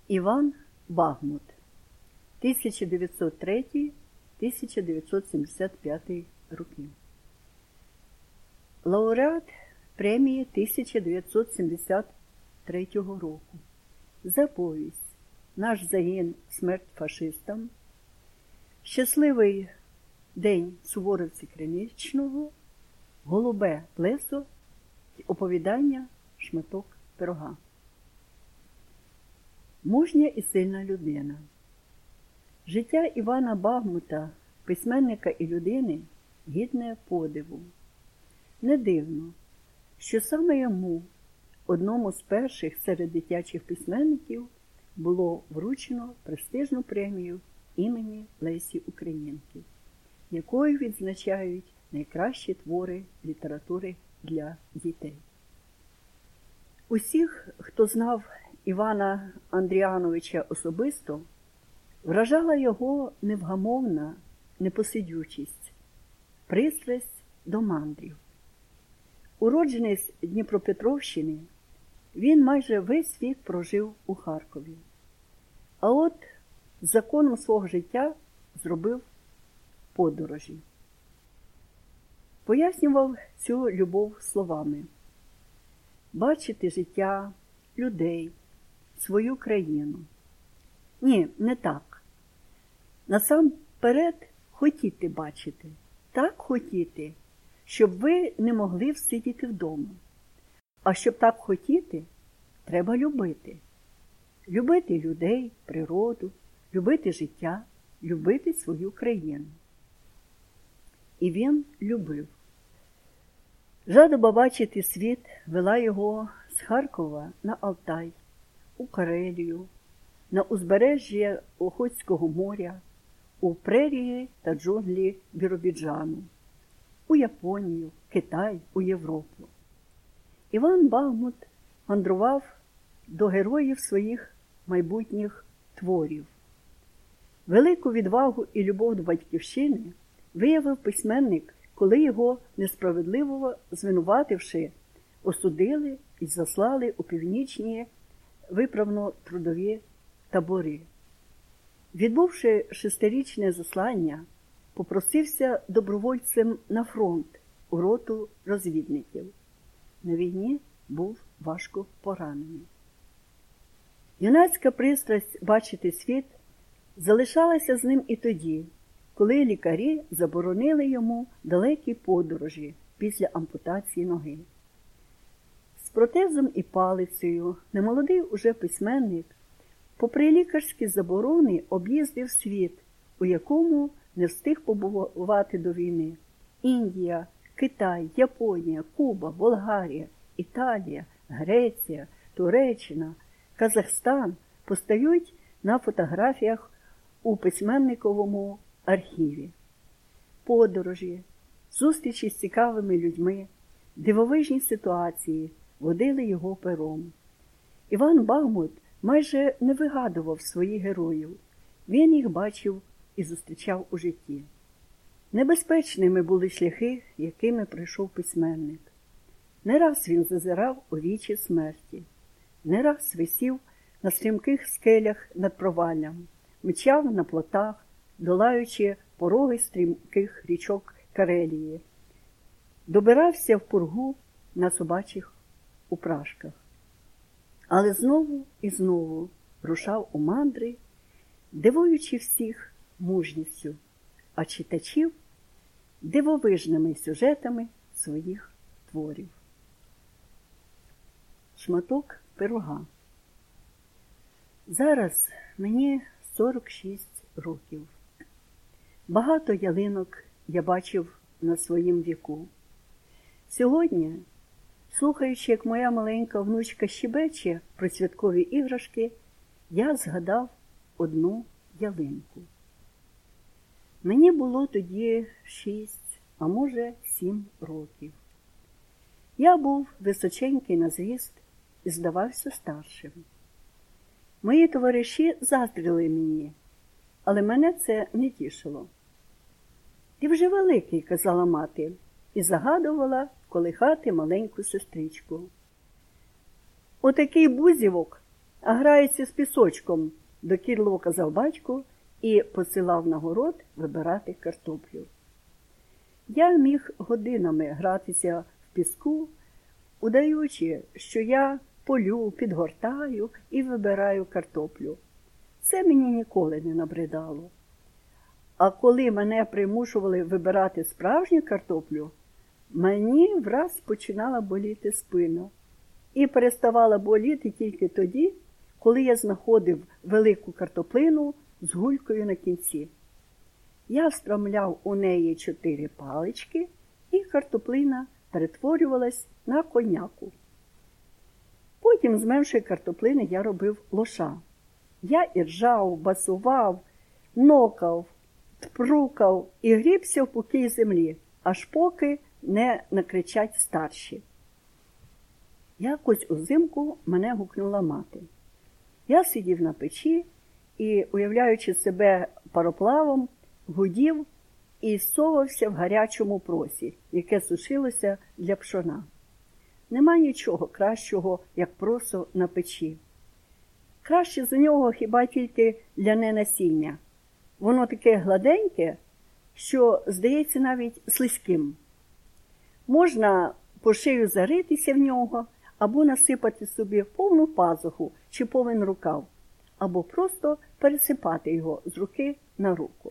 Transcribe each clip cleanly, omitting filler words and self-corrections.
Іван Багмут, 1903-1975 роки. Лауреат премії 1973 року за повість «Наш загін. Смерть фашистам», «Щасливий день суворовця Кремічного», «Голубе плесо» і оповідання «Шматок пирога». Мужня і сильна людина. Життя Івана Багмута, письменника і людини, гідне подиву. Не дивно, що саме йому, одному з перших серед дитячих письменників, було вручено престижну премію імені Лесі Українки, якою відзначають найкращі твори літератури для дітей. Усіх, хто знав Івана Андріановича особисто, вражала його невгамовна непосидючість, пристрасть до мандрів. Уродженець Дніпропетровщини, він майже весь вік прожив у Харкові. А от законом свого життя зробив подорожі. Пояснював цю любов словами: бачити життя, людей, свою країну. Ні, не так. Насамперед хотіти бачити, так хотіти, щоб ви не могли всидіти вдома. А щоб так хотіти, треба любити. Любити людей, природу, любити життя, любити свою країну. І він любив. Жадоба бачити світ вела його з Харкова на Алтай, у Карелію, на узбережжя Охотського моря, у прерії та джунглі Біробіджану, у Японію, Китай, у Європу. Іван Багмут мандрував до героїв своїх майбутніх творів. Велику відвагу і любов до батьківщини виявив письменник, коли його, несправедливо звинувативши, осудили і заслали у північні виправно-трудові табори. Відбувши 6-річне заслання, попросився добровольцем на фронт у роту розвідників. На війні був важко поранений. Юнацька пристрасть бачити світ залишалася з ним і тоді, коли лікарі заборонили йому далекі подорожі після ампутації ноги. З протезом і палицею немолодий уже письменник, попри лікарські заборони, об'їздив світ, у якому не встиг побувати до війни. Індія, Китай, Японія, Куба, Болгарія, Італія, Греція, Туреччина, Казахстан постають на фотографіях у письменниковому архіві. Подорожі, зустрічі з цікавими людьми, дивовижні ситуації водили його пером. Іван Багмут майже не вигадував своїх героїв. Він їх бачив і зустрічав у житті. Небезпечними були шляхи, якими прийшов письменник. Не раз він зазирав у вічі смерті, не раз висів на стрімких скелях над проваллям, мчав на плотах, долаючи пороги стрімких річок Карелії, добирався в пургу на собачих упряжках. Але знову і знову рушав у мандри, дивуючи всіх мужністю, а читачів дивовижними сюжетами своїх творів. Шматок пирога. Зараз мені 46 років. Багато ялинок я бачив на своїм віку. Сьогодні, слухаючи, як моя маленька внучка щебече про святкові іграшки, я згадав одну ялинку. Мені було тоді 6, а може 7 років. Я був височенький на зріст і здавався старшим. Мої товариші заздрили мені, але мене це не тішило. «Ти вже великий», – казала мати, і загадувала колихати маленьку сестричку. «Отакий бузівок, а грається з пісочком, докірливо казав батько і посилав на город вибирати картоплю. Я міг годинами гратися в піску, удаючи, що я полю, підгортаю і вибираю картоплю. Це мені ніколи не набридало. А коли мене примушували вибирати справжню картоплю, мені враз починала боліти спина. І переставала боліти тільки тоді, коли я знаходив велику картоплину з гулькою на кінці. Я встромляв у неї 4 палички, і картоплина перетворювалась на коняку. Потім з меншої картоплини я робив лоша. Я іржав, басував, нокав, тпрукав і грібся в пухкій землі, аж поки не накричать старші. Якось узимку мене гукнула мати. Я сидів на печі і, уявляючи себе пароплавом, гудів і совався в гарячому просі, яке сушилося для пшона. Нема нічого кращого, як просо на печі. Краще за нього хіба тільки ляне насіння. Воно таке гладеньке, що здається навіть слизьким. Можна по шию заритися в нього, або насипати собі повну пазуху чи повен рукав, або просто пересипати його з руки на руку.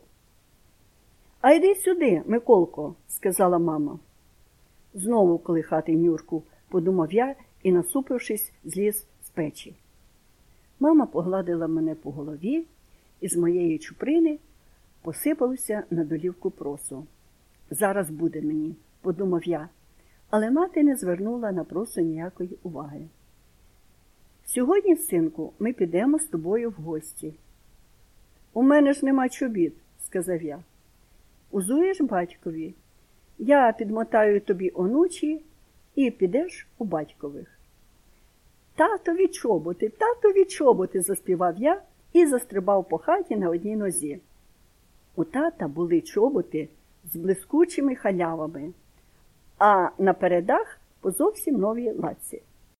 «А йди сюди, Миколко», – сказала мама. Знову колихати Нюрку, подумав я і, насупившись, зліз з печі. Мама погладила мене по голові, і з моєї чуприни посипалося на долівку просу. «Зараз буде мені», – подумав я, але мати не звернула на просу ніякої уваги. «Сьогодні, синку, ми підемо з тобою в гості». «У мене ж нема чобіт», – сказав я. «Узуєш батькові? Я підмотаю тобі онучі і підеш у батькових». «Татові чоботи», – заспівав я і застрибав по хаті на одній нозі. У тата були чоботи з блискучими халявами, а на передах по зовсім новій латці.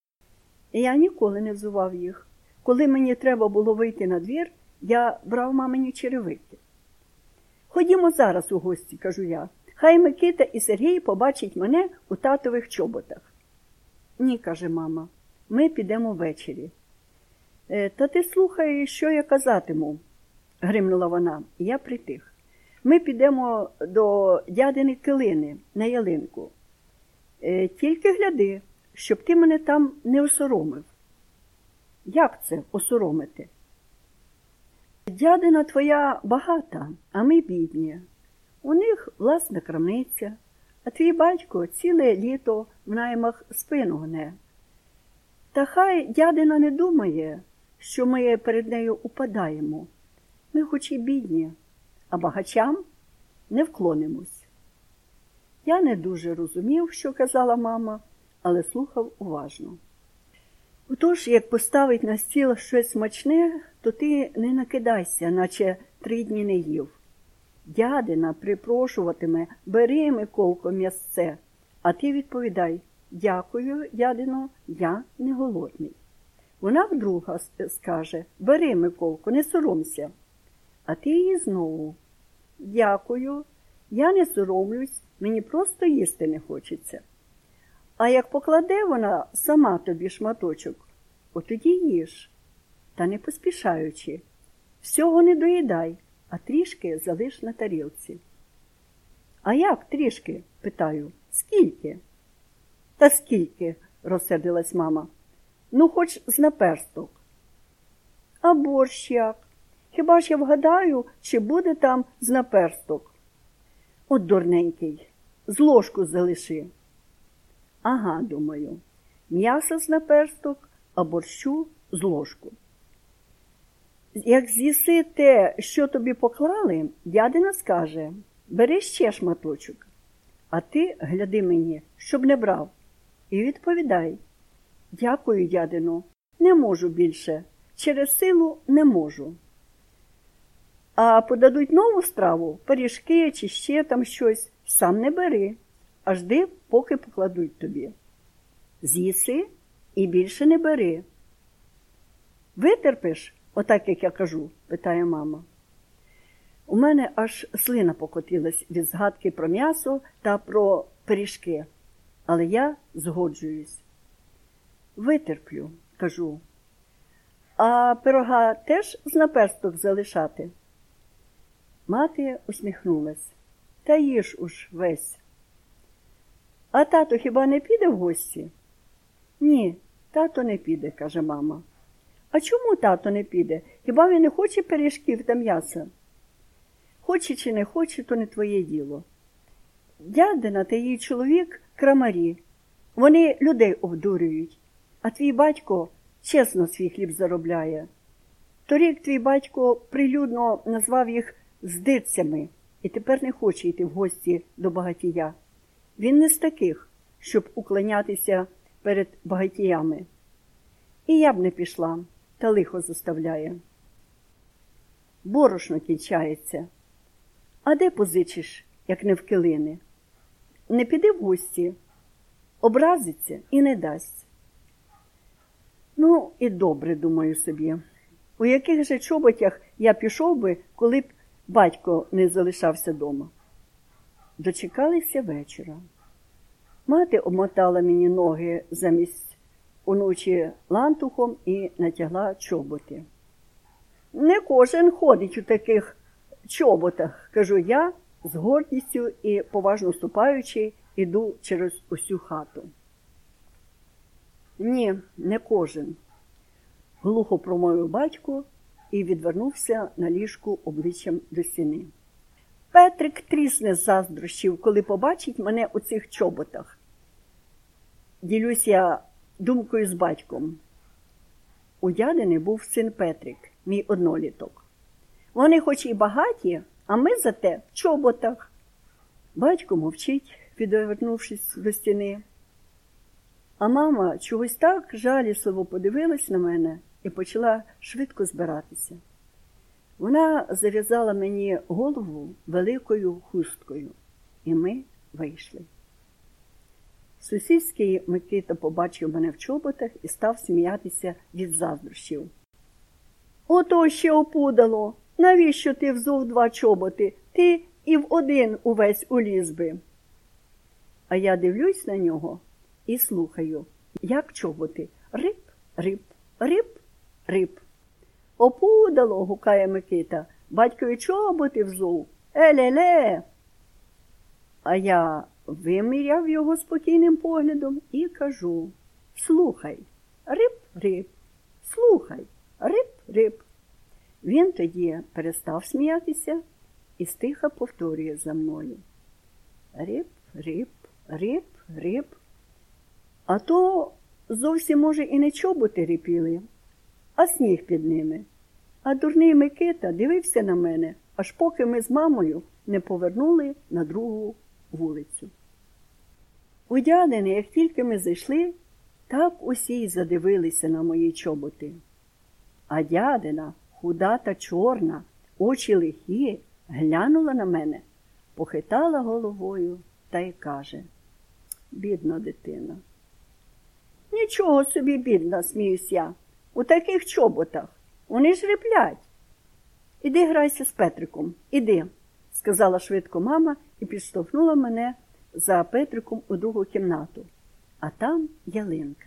Я ніколи не взував їх. Коли мені треба було вийти на двір, я брав мамині черевики. «Ходімо зараз у гості», – кажу я. «Хай Микита і Сергій побачать мене у татових чоботах». «Ні», – каже мама, – «ми підемо ввечері». «Та ти слухай, що я казатиму», – гримнула вона, і я притих. «Ми підемо до дядини Килини на ялинку. Тільки гляди, щоб ти мене там не осоромив». «Як це осоромити?» «Дядина твоя багата, а ми бідні. У них власна крамниця, а твій батько ціле літо в наймах спину гне. Та хай дядина не думає, що ми перед нею упадаємо. Ми хоч і бідні, а багачам не вклонимось». Я не дуже розумів, що казала мама, але слухав уважно. «Отож, як поставить на стіл щось смачне, то ти не накидайся, наче 3 дні не їв. Дядина припрошуватиме: бери, Миколко, м'ясце, а ти відповідай: дякую, дядино, я не голодний. Вона вдруга скаже: бери, Миколко, не соромся, а ти їй знову: дякую, я не соромлюсь, мені просто їсти не хочеться. А як покладе вона сама тобі шматочок, от тоді їж, та не поспішаючи. Всього не доїдай, а трішки залиш на тарілці». «А як трішки?» – питаю. «Скільки?» «Та скільки?» – розсердилась мама. «Ну, хоч з наперсток». «А борщ як? Хіба ж я вгадаю, чи буде там з наперсток?» «От дурненький, з ложку залиши». «Ага, думаю, м'ясо з наперсток, а борщу з ложку». Як з'їси те, що тобі поклали, дядина скаже: бери ще шматочок, а ти гляди мені, щоб не брав, і відповідай: дякую, дядино, не можу більше, через силу не можу. А подадуть нову страву, пиріжки чи ще там щось, сам не бери, аж жди, поки покладуть тобі. З'їси і більше не бери. Витерпиш, отак, як я кажу, питає мама. У мене аж слина покотилась від згадки про м'ясо та про пиріжки, але я згоджуюсь. Витерплю, кажу. А пирога теж з наперсток залишати? Мати усміхнулась. Та їж уж весь. А тато хіба не піде в гості? Ні, тато не піде, каже мама. А чому тато не піде? Хіба він не хоче пиріжків та м'яса? Хоче чи не хоче, то не твоє діло. Дядина та її чоловік – крамарі. Вони людей обдурюють. А твій батько чесно свій хліб заробляє. Торік твій батько прилюдно назвав їх здирцями і тепер не хоче йти в гості до багатія. Він не з таких, щоб уклонятися перед багатіями. І я б не пішла, та лихо заставляє. Борошно кінчається. А де позичиш, як не в килини? Не піди в гості, образиться і не дасть. Ну, і добре, думаю собі. У яких же чоботях я пішов би, коли б батько не залишався дома? Дочекалися вечора. Мати обмотала мені ноги замість уночі лантухом і натягла чоботи. Не кожен ходить у таких чоботах, кажу я, з гордістю і поважно ступаючи, іду через усю хату. Ні, не кожен. Глухо промовив батько і відвернувся на ліжку обличчям до стіни. Петрик трісне з заздрощів, коли побачить мене у цих чоботах. Ділюсь я думкою з батьком. У дядини був син Петрик, мій одноліток. Вони хоч і багаті, а ми зате в чоботах. Батько мовчить, відвернувшись до стіни. А мама чогось так жалісливо подивилась на мене і почала швидко збиратися. Вона зав'язала мені голову великою хусткою, і ми вийшли. Сусідський Микита побачив мене в чоботах і став сміятися від заздрощів. «Ото ще опудало! Навіщо ти взув 2 чоботи? Ти і в один увесь уліз би!» А я дивлюсь на нього і слухаю, як чоботи. Рип, рип, рип, рип. «Опудало!» – гукає Микита. «Батькові чоботи взув! Еле-ле!» А я виміряв його спокійним поглядом і кажу: «Слухай, рип-рип, слухай, рип-рип». Він тоді перестав сміятися і стиха повторює за мною: «Рип-рип, рип-рип». А то зовсім, може, і не чоботи рипіли, а сніг під ними. А дурний Микита дивився на мене, аж поки ми з мамою не повернули на другу вулицю. У дядини, як тільки ми зайшли, так усі й задивилися на мої чоботи. А дядина, худа та чорна, очі лихі, глянула на мене, похитала головою та й каже: «Бідна дитина». «Нічого собі бідна», – сміюсь я, «у таких чоботах. Вони ж риплять». «Іди грайся з Петриком, іди», – сказала швидко мама і підштовхнула мене за Петриком у другу кімнату. А там ялинка.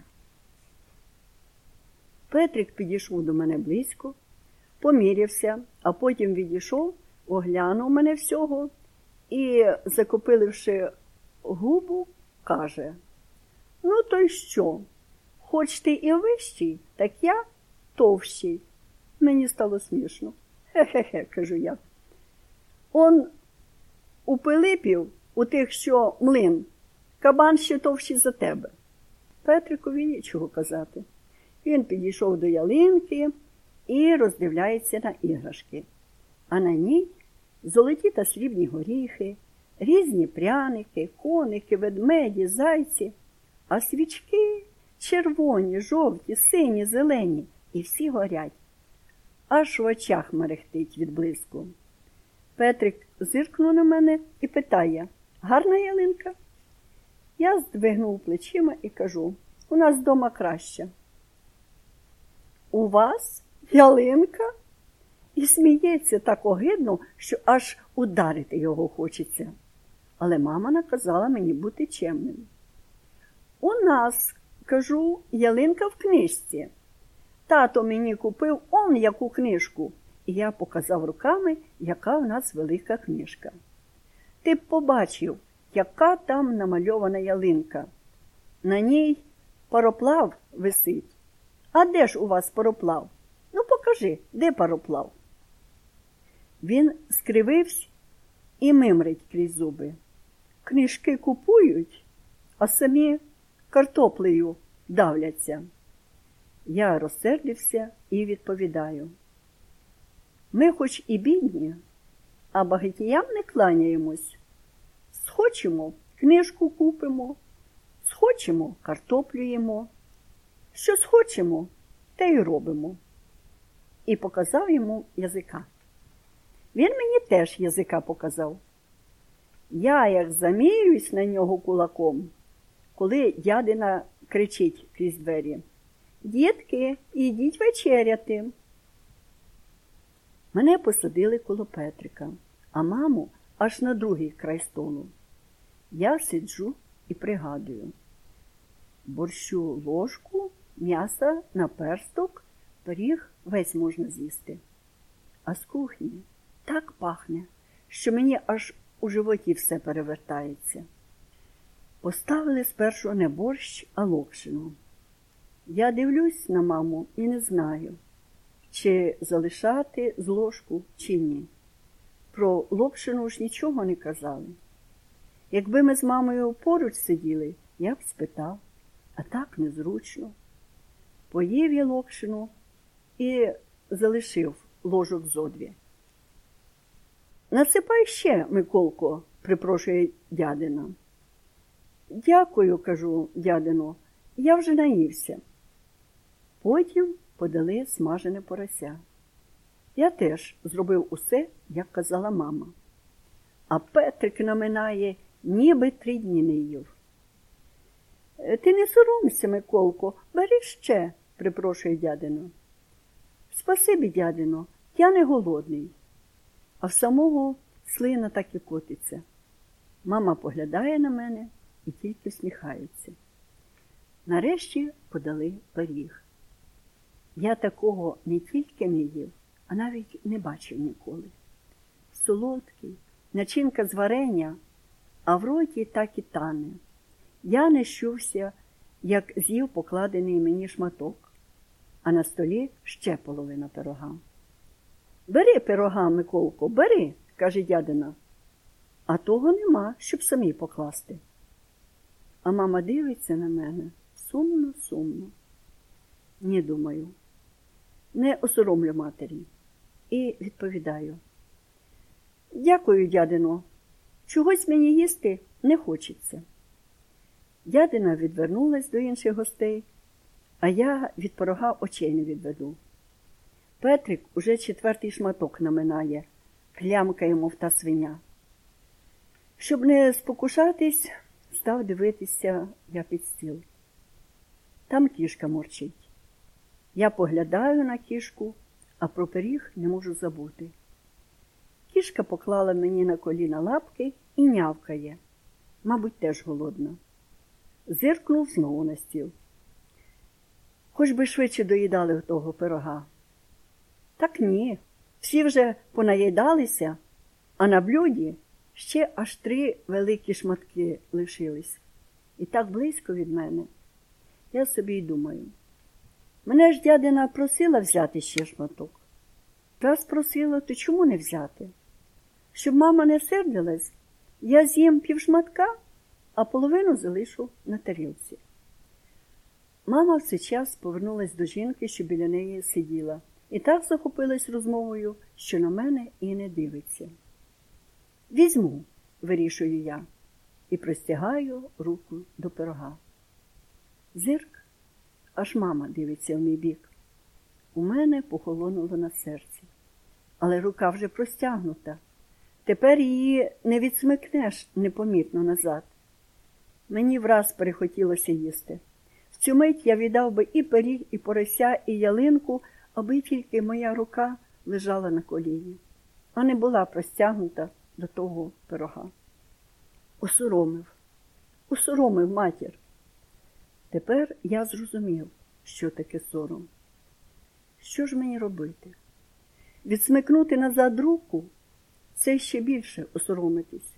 Петрик підійшов до мене близько, помірявся, а потім відійшов, оглянув мене всього і, закопиливши губу, каже: «Ну то й що? Хоч ти і вищий, так я товщий». Мені стало смішно. «Хе-хе-хе», – кажу я. «Он у Пилипів, у тих, що млин, кабан ще товщий за тебе». Петрикові нічого казати. Він підійшов до ялинки і роздивляється на іграшки. А на ній золоті та срібні горіхи, різні пряники, коники, ведмеді, зайці, а свічки червоні, жовті, сині, зелені, і всі горять. Аж в очах мерехтить від блиску. Петрик зиркнув на мене і питає: «Гарна ялинка?» Я здвигнув плечима і кажу: «У нас вдома краще». У вас ялинка? І сміється так огидно, що аж ударити його хочеться. Але мама наказала мені бути чемним. У нас, кажу, ялинка в книжці. Тато мені купив он яку книжку. І я показав руками, яка в нас велика книжка. Ти б побачив, яка там намальована ялинка. На ній пароплав висить. А де ж у вас пароплав? Ну покажи, де пароплав? Він скривився і мимрить крізь зуби. Книжки купують, а самі картоплею давляться. Я розсердився і відповідаю. Ми хоч і бідні, а багатіям не кланяємось. Схочемо, книжку купимо, схочемо, картоплю їмо. Що схочемо, те й робимо. І показав йому язика. Він мені теж язика показав. Я як заміюсь на нього кулаком, коли дядина кричить крізь двері. Дітки, ідіть вечеряти. Мене посадили коло Петрика, а маму аж на другий край столу. Я сиджу і пригадую. Борщу ложку, м'яса наперсток, пиріг весь можна з'їсти. А з кухні так пахне, що мені аж у животі все перевертається. Поставили спершу не борщ, а локшину. Я дивлюсь на маму і не знаю, чи залишати з ложку, чи ні. Про локшину ж нічого не казали. Якби ми з мамою поруч сиділи, я б спитав, а так незручно. Поїв я локшину і залишив ложок зо дві. Насипай ще, Миколко, припрошує дядина. Дякую, кажу дядино, я вже наївся. Потім подали смажене порося. Я теж зробив усе, як казала мама. А Петрик наминає, ніби 3 дні не їв. Ти не соромся, Миколко, бери ще, припрошує дядино. Спасибі, дядино, я не голодний. А в самого слина так і котиться. Мама поглядає на мене і тільки всміхається. Нарешті подали пиріг. Я такого не тільки не їв, а навіть не бачив ніколи. Солодкий, начинка з варення, а в роті так і тане. Я не щувся, як з'їв покладений мені шматок, а на столі ще половина пирога. Бери пирога, Миколко, бери, каже дядина. А того нема, щоб самі покласти. А мама дивиться на мене сумно. Ні, думаю, не осоромлю матері. І відповідаю. Дякую, дядино, чогось мені їсти не хочеться. Дядина відвернулась до інших гостей, а я від пирога очей не відведу. Петрик уже 4-й шматок наминає, клямкає, мов та свиня. Щоб не спокушатись, став дивитися я під стіл. Там кішка морчить. Я поглядаю на кішку, а про пиріг не можу забути. Кішка поклала мені на коліна лапки і нявкає. Мабуть, теж голодна. Зиркнув знову на стіл. Хоч би швидше доїдали того пирога. Так ні, всі вже понаїдалися, а на блюді ще аж 3 великі шматки лишились. І так близько від мене. Я собі й думаю. Мене ж дядина просила взяти ще шматок. Раз просила, то чому не взяти? Щоб мама не сердилась, я з'їм півшматка, а половину залишу на тарілці. Мама в цей час повернулась до жінки, що біля неї сиділа, і так захопилась розмовою, що на мене і не дивиться. «Візьму», – вирішую я, і простягаю руку до пирога. Зирк, аж мама дивиться в мій бік. У мене похолонуло на серці, але рука вже простягнута. Тепер її не відсмикнеш непомітно назад. Мені враз перехотілося їсти. В цю мить я віддав би і пиріг, і порося, і ялинку, аби тільки моя рука лежала на коліні, а не була простягнута до того пирога. Усоромив матір. Тепер я зрозумів, що таке сором. Що ж мені робити? Відсмикнути назад руку – це ще більше осоромитись.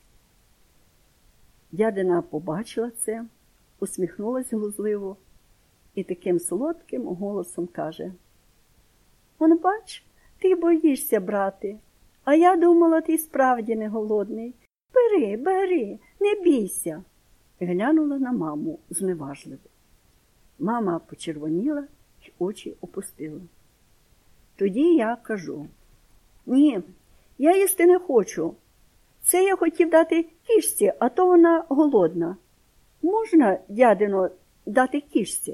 Дядина побачила це, усміхнулась глузливо і таким солодким голосом каже: «Он бач, ти боїшся брати, а я думала, ти справді не голодний. Бери, не бійся». Глянула на маму зневажливо. Мама почервоніла й очі опустила. Тоді я кажу: «Ні, я їсти не хочу. Це я хотів дати кішці, а то вона голодна. Можна, дядино, дати кішці?»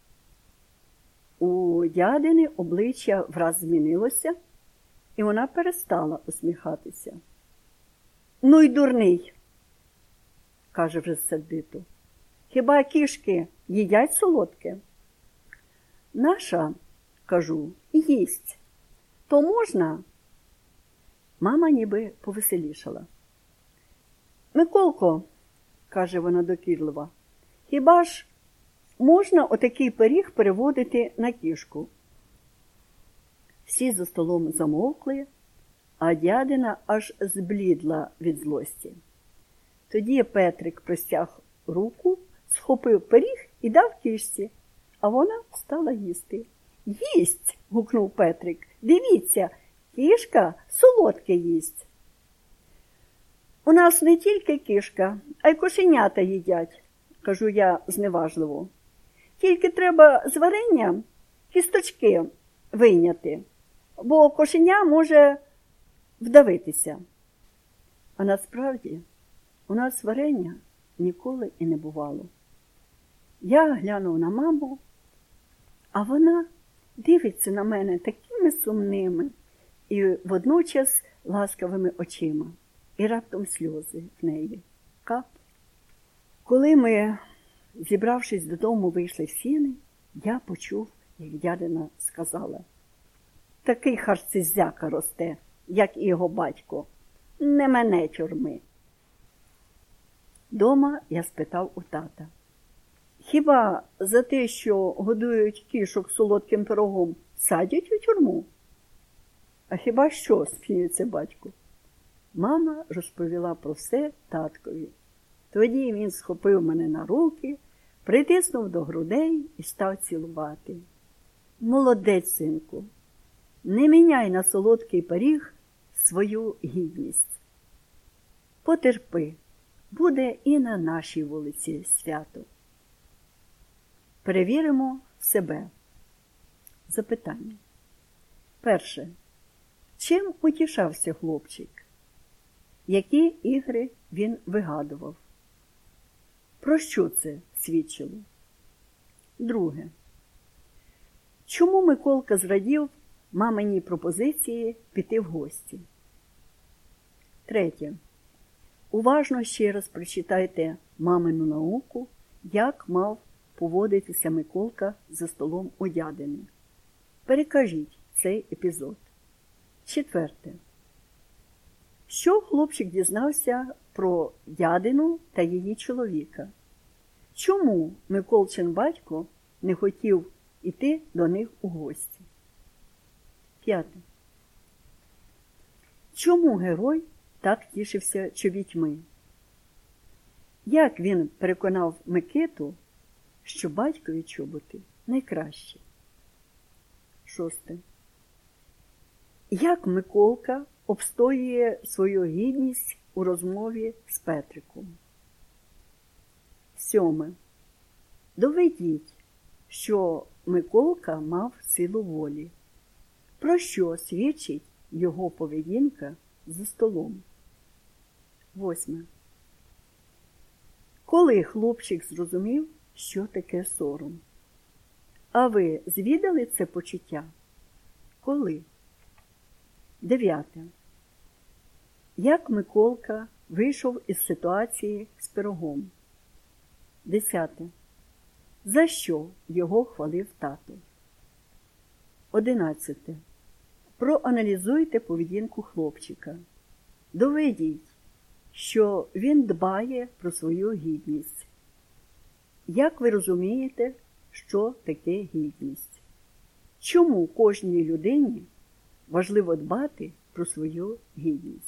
У дядини обличчя враз змінилося, і вона перестала усміхатися. «Ну й дурний», – каже вже сердито. «Хіба кішки їдять солодке?» «Наша, – кажу, – їсть. То можна?» Мама ніби повеселішала. «Миколко, – каже вона докірливо, – хіба ж можна отакий пиріг переводити на кішку?» Всі за столом замовкли, а дядина аж зблідла від злості. Тоді Петрик простяг руку, схопив пиріг і дав кішці, а вона стала їсти. «Їсть!» – гукнув Петрик. «Дивіться, кішка солодке їсть!» «У нас не тільки кішка, а й кошенята їдять», – кажу я зневажливо. «Тільки треба з варення кісточки вийняти, бо кошеня може вдавитися». А насправді у нас варення ніколи і не бувало. Я глянув на маму, а вона дивиться на мене такими сумними і водночас ласкавими очима. І раптом сльози в неї. Кап. Коли ми, зібравшись додому, вийшли в сіни, я почув, як дядина сказала: «Такий харцизяка росте, як і його батько. Не мене тюрми». Дома я спитав у тата: «Хіба за те, що годують кішок солодким пирогом, садять у тюрму?» «А хіба що?» – сміється батько. Мама розповіла про все таткові. Тоді він схопив мене на руки, притиснув до грудей і став цілувати. «Молодець, синку, не міняй на солодкий пиріг свою гідність. Потерпи, буде і на нашій вулиці свято». Перевіримо себе. Запитання. Перше. Чим утішався хлопчик? Які ігри він вигадував? Про що це свідчило? Друге. Чому Миколка зрадів маминій пропозиції піти в гості? Третє. Уважно ще раз прочитайте мамину науку, як мав поводитися Миколка за столом у дядини. Перекажіть цей епізод. Четверте. Що хлопчик дізнався про дядину та її чоловіка? Чому Миколчин батько не хотів іти до них у гості? П'яте. Чому герой так тішився чобітьми? Як він переконав Микиту, що батькові чоботи найкращі? Шосте. Як Миколка обстоює свою гідність у розмові з Петриком? Сьоме. Доведіть, що Миколка мав силу волі. Про що свідчить його поведінка за столом? Восьме. Коли хлопчик зрозумів, що таке сором? А ви звідали це почуття? Коли? Дев'яте. Як Миколка вийшов із ситуації з пирогом? 10. за що його хвалив тато. 11. Проаналізуйте поведінку хлопчика. Доведіть, що він дбає про свою гідність. Як ви розумієте, що таке гідність? Чому кожній людині важливо дбати про свою гідність?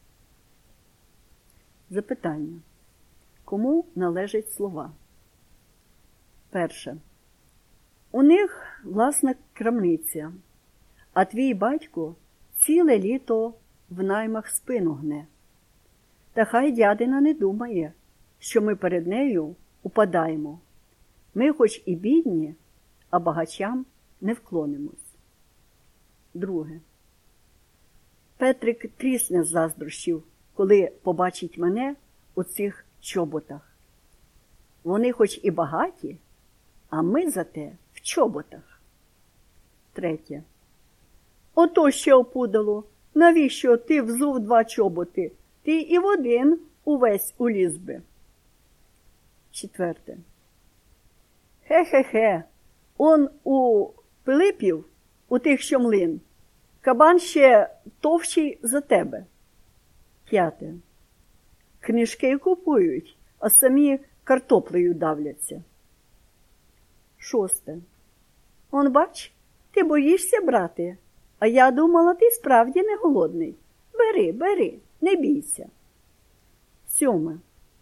Запитання. Кому належать слова? Перше. У них власна крамниця, а твій батько ціле літо в наймах спину гне. Та хай дядина не думає, що ми перед нею упадаємо. Ми хоч і бідні, а багачам не вклонимось. Друге. Петрик трісне з заздрощів, коли побачить мене у цих чоботах. Вони хоч і багаті, а ми зате в чоботах. Третє. Ото ще опудало, навіщо ти взув 2 чоботи? Ти і в один увесь уліз би. Четверте. Хе-хе-хе, он у Пилипів, у тих, що млин, кабан ще товщий за тебе. П'яте. Книжки купують, а самі картоплею давляться. Шосте. Он, бач, ти боїшся брати, а я думала, ти справді не голодний. Бери, не бійся. Сьоме.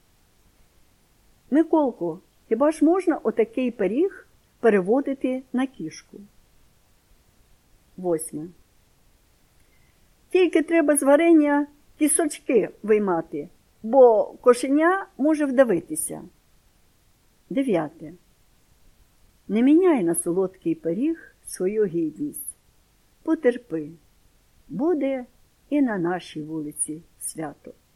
Миколко, хіба ж можна отакий пиріг переводити на кішку? Восьме. Тільки треба з варення кісочки виймати, бо кошеня може вдавитися. Дев'яте. Не міняй на солодкий пиріг свою гідність. Потерпи, буде і на нашій вулиці свято.